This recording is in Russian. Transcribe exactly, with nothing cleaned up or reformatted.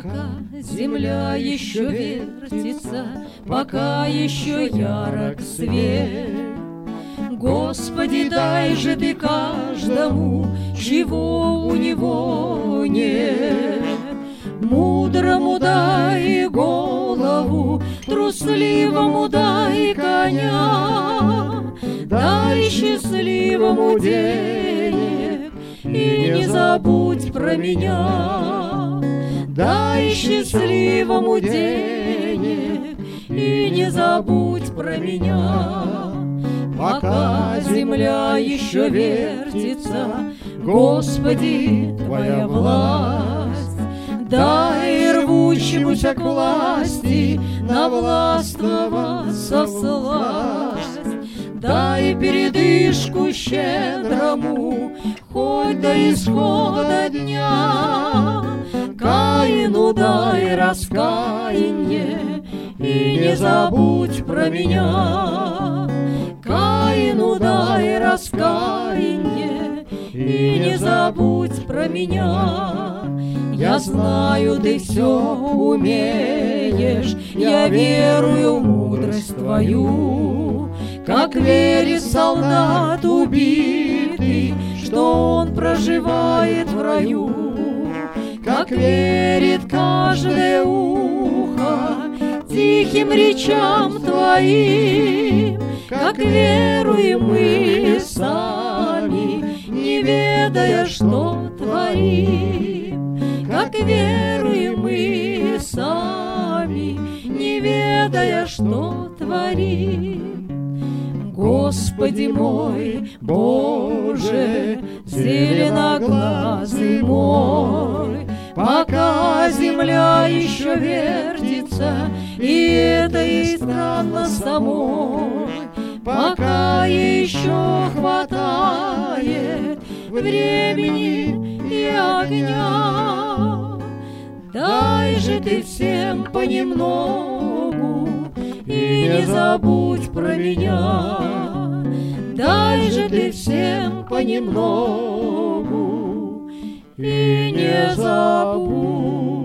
Пока земля еще вертится, пока еще ярок свет, Господи, дай же Ты каждому, чего у него нет. Мудрому дай голову, трусливому дай коня, дай счастливому денег и не забудь про меня. Дай счастливому денег и не забудь про меня. Пока земля еще вертится, Господи, Твоя власть, дай рвущемуся к власти на властвоваться всласть. Дай передышку щедрому, хоть до исхода дня. Каину дай раскаяние и не забудь про меня. Каину дай раскаяние и не забудь про меня. Я знаю, Ты все умеешь, я верую в мудрость Твою. Как верит солдат убитый, что он проживает в раю. Как верит каждое ухо тихим речам Твоим, как веруем мы сами, не ведая, что творим. Как веруем мы сами, не ведая, что творим. Господи мой, Боже, зеленоглазый мой, пока земля еще вертится, и это ей странно самой, пока еще хватает времени и огня, дай же Ты всем понемногу и не забудь про меня. Дай же Ты всем понемногу и не забудь